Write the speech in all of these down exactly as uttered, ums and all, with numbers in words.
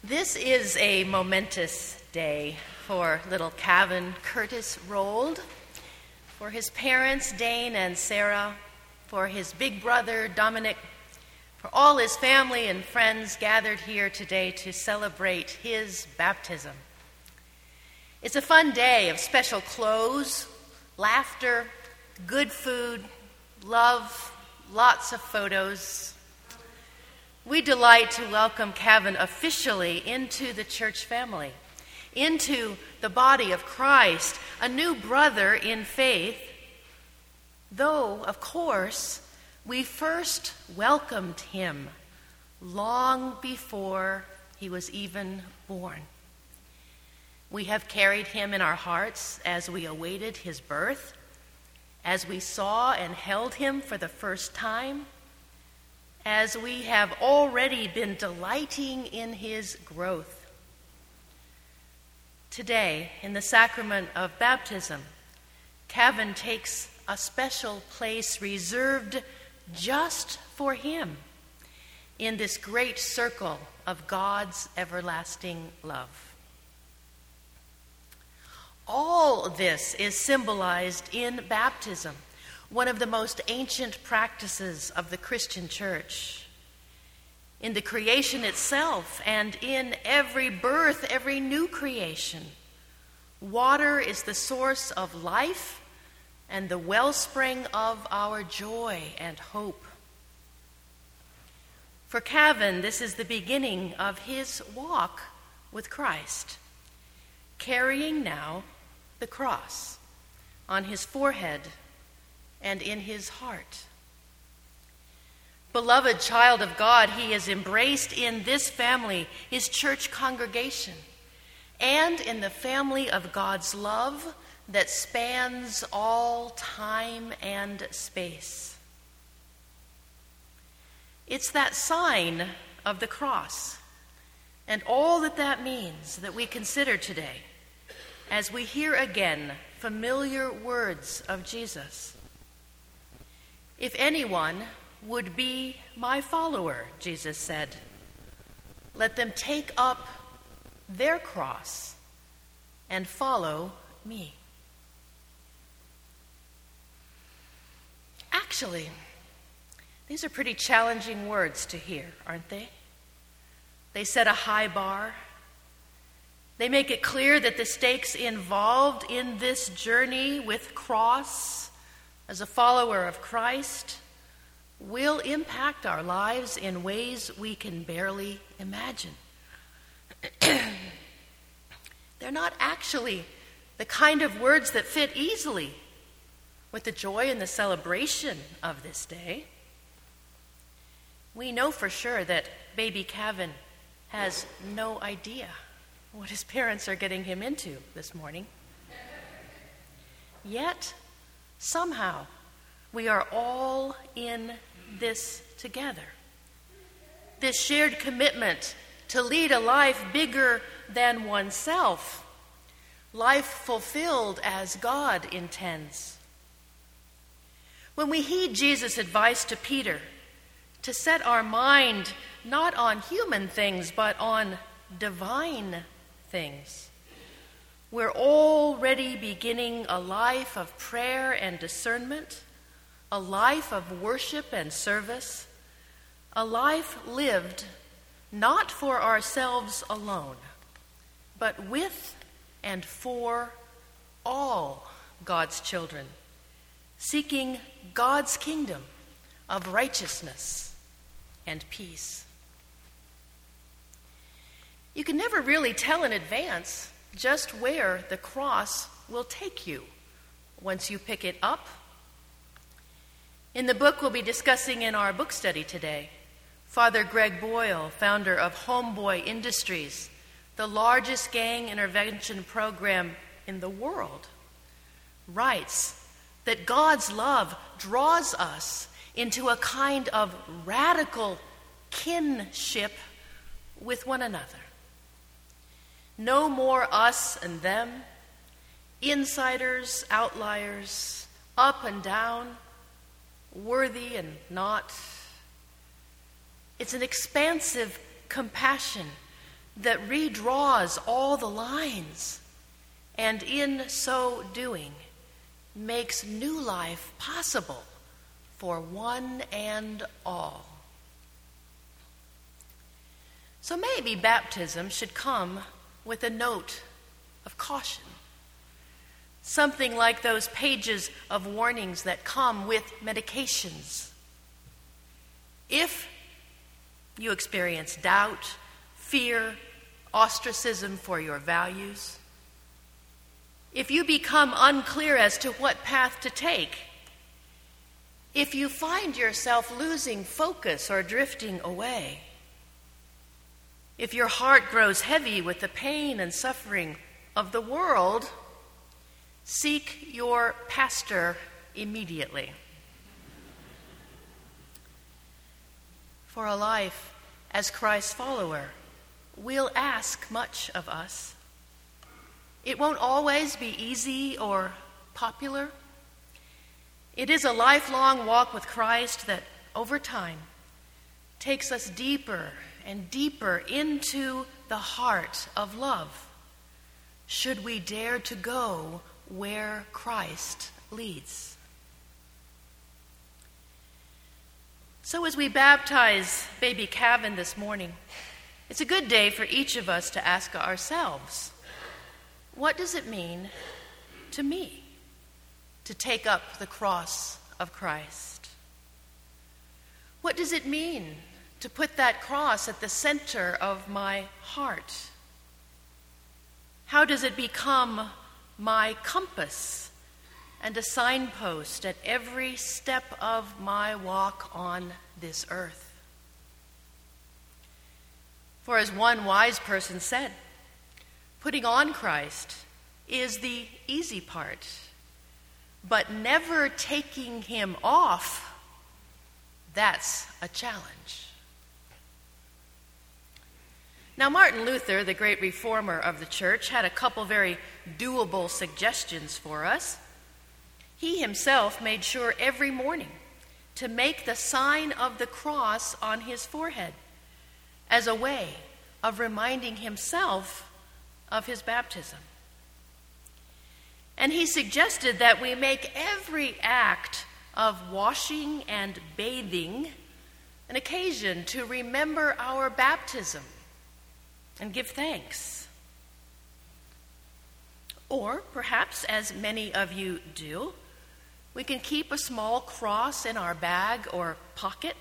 This is a momentous day for little Kevin Curtis Rold, for his parents, Dane and Sarah, for his big brother, Dominic, for all his family and friends gathered here today to celebrate his baptism. It's a fun day of special clothes, laughter, good food, love, lots of photos. We delight to welcome Kevin officially into the church family, into the body of Christ, a new brother in faith, though, of course, we first welcomed him long before he was even born. We have carried him in our hearts as we awaited his birth, as we saw and held him for the first time, as we have already been delighting in his growth. Today, in the sacrament of baptism, Kevin takes a special place reserved just for him in this great circle of God's everlasting love. All this is symbolized in baptism, one of the most ancient practices of the Christian church. In the creation itself and in every birth, every new creation, water is the source of life and the wellspring of our joy and hope. For Kevin, this is the beginning of his walk with Christ, carrying now the cross on his forehead and in his heart. Beloved child of God, he is embraced in this family, his church congregation, and in the family of God's love that spans all time and space. It's that sign of the cross and all that that means that we consider today as we hear again familiar words of Jesus. If anyone would be my follower, Jesus said, let them take up their cross and follow me. Actually, these are pretty challenging words to hear, aren't they? They set a high bar. They make it clear that the stakes involved in this journey with cross as a follower of Christ will impact our lives in ways we can barely imagine. They're not actually the kind of words that fit easily with the joy and the celebration of this day. We know for sure that baby Kevin has no idea what his parents are getting him into this morning. Yet, somehow, we are all in this together. This shared commitment to lead a life bigger than oneself, life fulfilled as God intends. When we heed Jesus' advice to Peter to set our mind not on human things but on divine things, we're already beginning a life of prayer and discernment, a life of worship and service, a life lived not for ourselves alone, but with and for all God's children, seeking God's kingdom of righteousness and peace. You can never really tell in advance just where the cross will take you once you pick it up. In the book we'll be discussing in our book study today, Father Greg Boyle, founder of Homeboy Industries, the largest gang intervention program in the world, writes that God's love draws us into a kind of radical kinship with one another. No more us and them, insiders, outliers, up and down, worthy and not. It's an expansive compassion that redraws all the lines, and in so doing makes new life possible for one and all. So maybe baptism should come with a note of caution, something like those pages of warnings that come with medications. If you experience doubt, fear, ostracism for your values, if you become unclear as to what path to take, if you find yourself losing focus or drifting away, if your heart grows heavy with the pain and suffering of the world, seek your pastor immediately. For a life as Christ's follower will ask much of us. It won't always be easy or popular. It is a lifelong walk with Christ that, over time, takes us deeper and deeper into the heart of love, should we dare to go where Christ leads. So as we baptize baby Kevin this morning, it's a good day for each of us to ask ourselves, what does it mean to me to take up the cross of Christ? What does it mean to put that cross at the center of my heart? How does it become my compass and a signpost at every step of my walk on this earth? For as one wise person said, putting on Christ is the easy part, but never taking him off, that's a challenge. Now, Martin Luther, the great reformer of the church, had a couple very doable suggestions for us. He himself made sure every morning to make the sign of the cross on his forehead as a way of reminding himself of his baptism. And he suggested that we make every act of washing and bathing an occasion to remember our baptism and give thanks. Or perhaps, as many of you do, we can keep a small cross in our bag or pocket.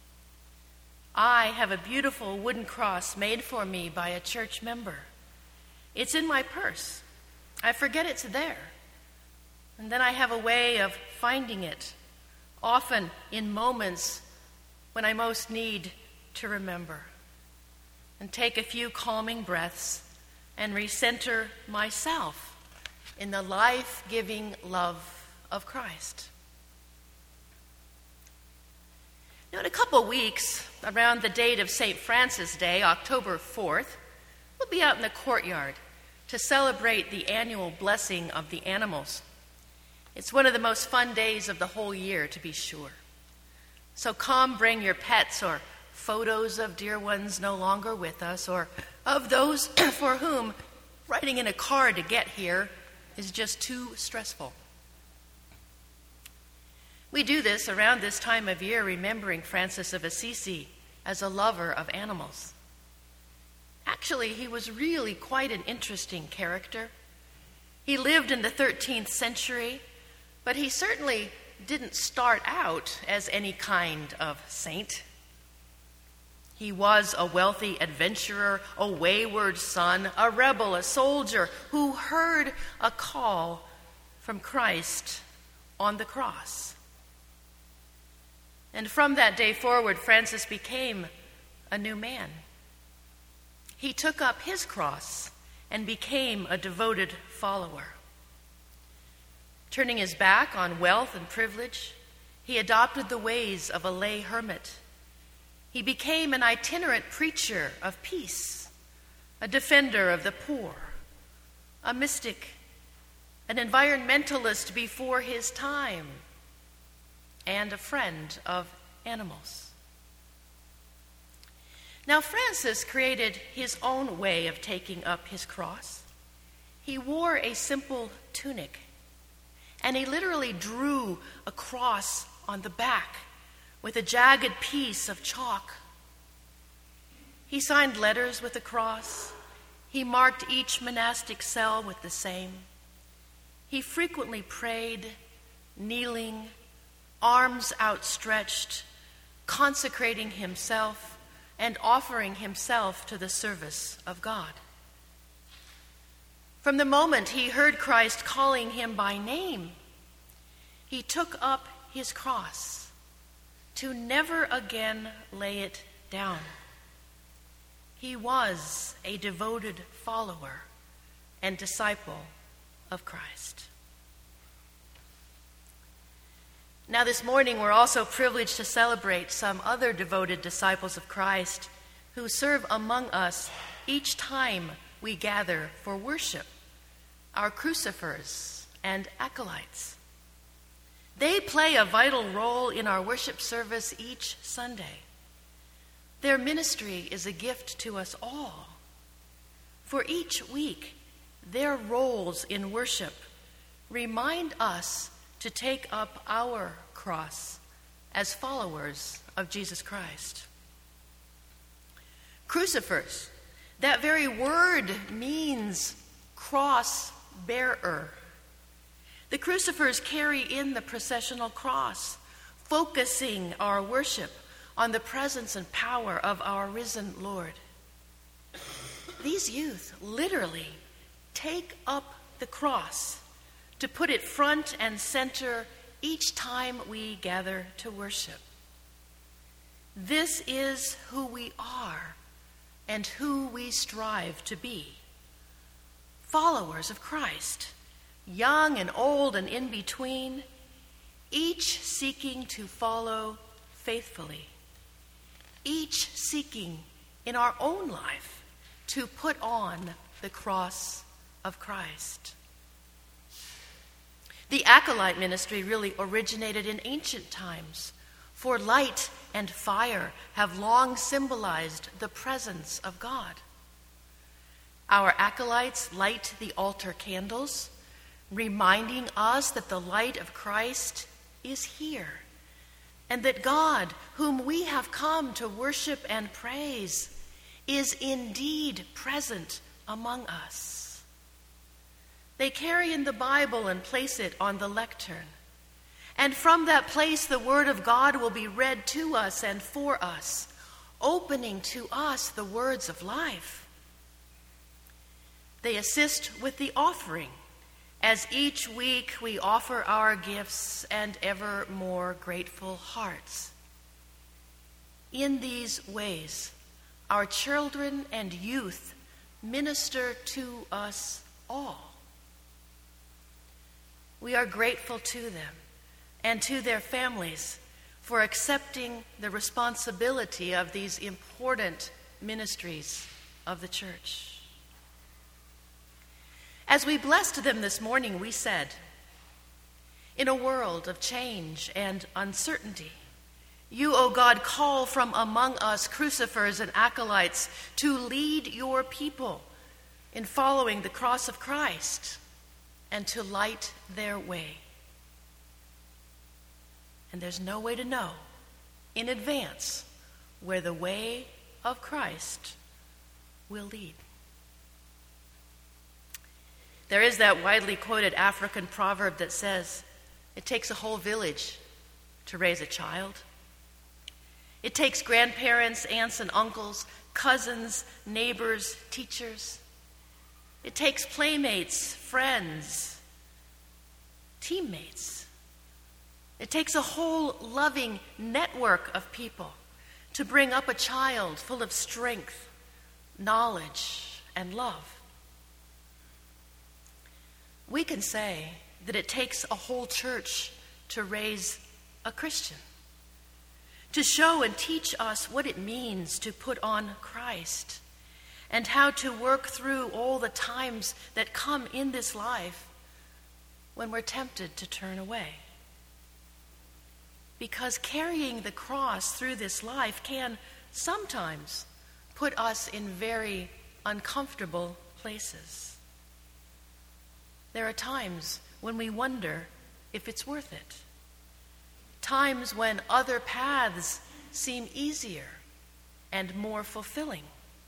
I have a beautiful wooden cross made for me by a church member. It's in my purse. I forget it's there. And then I have a way of finding it, often in moments when I most need to remember, and take a few calming breaths and recenter myself in the life-giving love of Christ. Now, in a couple weeks, around the date of Saint Francis Day, October fourth, we'll be out in the courtyard to celebrate the annual blessing of the animals. It's one of the most fun days of the whole year, to be sure. So come bring your pets or photos of dear ones no longer with us, or of those for whom writing in a card to get here is just too stressful. We do this around this time of year, remembering Francis of Assisi as a lover of animals. Actually, he was really quite an interesting character. He lived in the thirteenth century, but he certainly didn't start out as any kind of saint. He was a wealthy adventurer, a wayward son, a rebel, a soldier who heard a call from Christ on the cross. And from that day forward, Francis became a new man. He took up his cross and became a devoted follower. Turning his back on wealth and privilege, he adopted the ways of a lay hermit. He became an itinerant preacher of peace, a defender of the poor, a mystic, an environmentalist before his time, and a friend of animals. Now, Francis created his own way of taking up his cross. He wore a simple tunic, and he literally drew a cross on the back with a jagged piece of chalk. He signed letters with the cross. He marked each monastic cell with the same. He frequently prayed, kneeling, arms outstretched, consecrating himself and offering himself to the service of God. From the moment he heard Christ calling him by name, he took up his cross to never again lay it down. He was a devoted follower and disciple of Christ. Now, this morning, we're also privileged to celebrate some other devoted disciples of Christ who serve among us each time we gather for worship, our crucifers and acolytes. They play a vital role in our worship service each Sunday. Their ministry is a gift to us all. For each week, their roles in worship remind us to take up our cross as followers of Jesus Christ. Crucifers, that very word means cross bearer. The crucifers carry in the processional cross, focusing our worship on the presence and power of our risen Lord. These youth literally take up the cross to put it front and center each time we gather to worship. This is who we are and who we strive to be. Followers of Christ, young and old and in between, each seeking to follow faithfully, each seeking in our own life to put on the cross of Christ. The acolyte ministry really originated in ancient times, for light and fire have long symbolized the presence of God. Our acolytes light the altar candles, reminding us that the light of Christ is here, and that God, whom we have come to worship and praise, is indeed present among us. They carry in the Bible and place it on the lectern. And from that place, the Word of God will be read to us and for us, opening to us the words of life. They assist with the offering, as each week we offer our gifts and ever more grateful hearts. In these ways, our children and youth minister to us all. We are grateful to them and to their families for accepting the responsibility of these important ministries of the church. As we blessed them this morning, we said, in a world of change and uncertainty, you, O God, call from among us crucifers and acolytes to lead your people in following the cross of Christ and to light their way. And there's no way to know in advance where the way of Christ will lead. There is that widely quoted African proverb that says, it takes a whole village to raise a child. It takes grandparents, aunts and uncles, cousins, neighbors, teachers. It takes playmates, friends, teammates. It takes a whole loving network of people to bring up a child full of strength, knowledge, and love. We can say that it takes a whole church to raise a Christian, to show and teach us what it means to put on Christ, and how to work through all the times that come in this life when we're tempted to turn away. Because carrying the cross through this life can sometimes put us in very uncomfortable places. There are times when we wonder if it's worth it. Times when other paths seem easier and more fulfilling.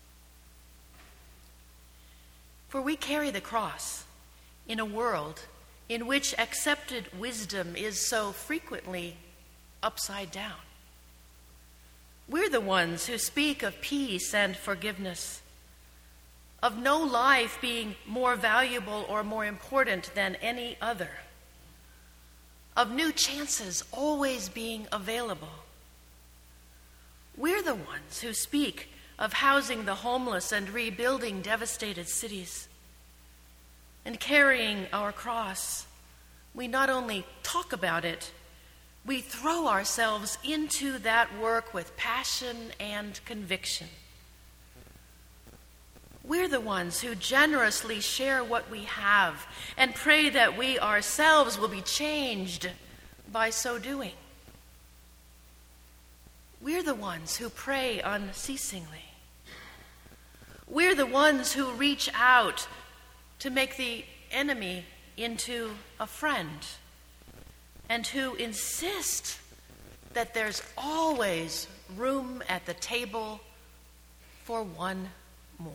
For we carry the cross in a world in which accepted wisdom is so frequently upside down. We're the ones who speak of peace and forgiveness, of no life being more valuable or more important than any other, of new chances always being available. We're the ones who speak of housing the homeless and rebuilding devastated cities. And carrying our cross, we not only talk about it, we throw ourselves into that work with passion and conviction. We're the ones who generously share what we have and pray that we ourselves will be changed by so doing. We're the ones who pray unceasingly. We're the ones who reach out to make the enemy into a friend, and who insist that there's always room at the table for one more.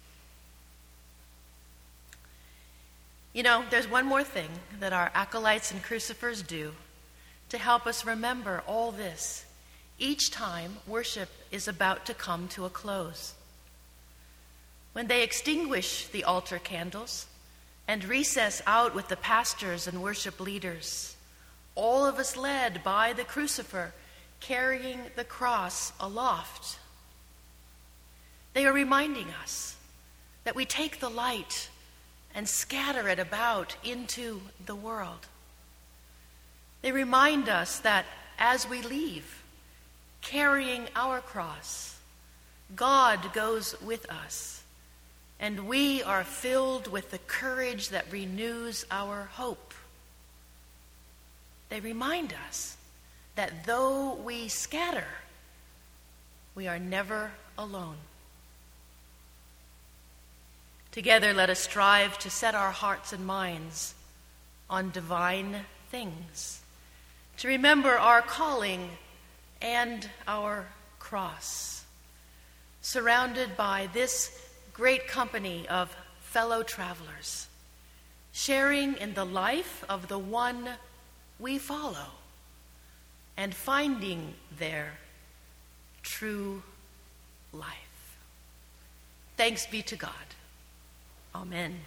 You know, there's one more thing that our acolytes and crucifers do to help us remember all this each time worship is about to come to a close. When they extinguish the altar candles and recess out with the pastors and worship leaders, all of us led by the crucifer carrying the cross aloft, they are reminding us that we take the light and scatter it about into the world. They remind us that as we leave, carrying our cross, God goes with us, and we are filled with the courage that renews our hope. They remind us that though we scatter, we are never alone. Together, let us strive to set our hearts and minds on divine things, to remember our calling and our cross, surrounded by this great company of fellow travelers, sharing in the life of the one we follow, and finding there true life. Thanks be to God. Amen.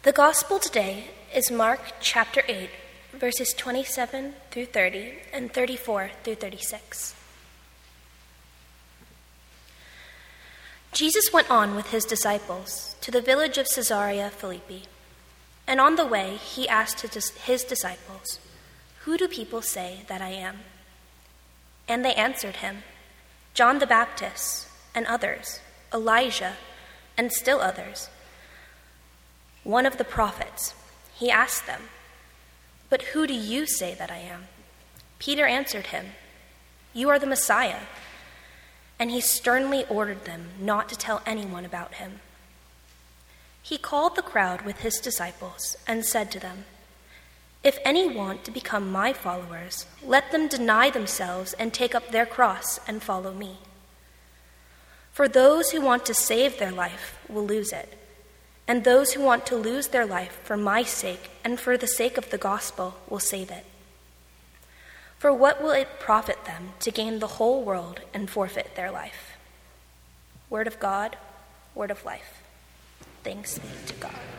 The gospel today is Mark chapter eight, verses twenty-seven through thirty and thirty-four through thirty-six. Jesus went on with his disciples to the village of Caesarea Philippi, and on the way he asked his disciples, "Who do people say that I am?" And they answered him, "John the Baptist, and others, Elijah, and still others, one of the prophets." He asked them, "But who do you say that I am?" Peter answered him, "You are the Messiah." And he sternly ordered them not to tell anyone about him. He called the crowd with his disciples and said to them, "If any want to become my followers, let them deny themselves and take up their cross and follow me. For those who want to save their life will lose it, and those who want to lose their life for my sake and for the sake of the gospel will save it. For what will it profit them to gain the whole world and forfeit their life?" Word of God, word of life. Thanks be to God.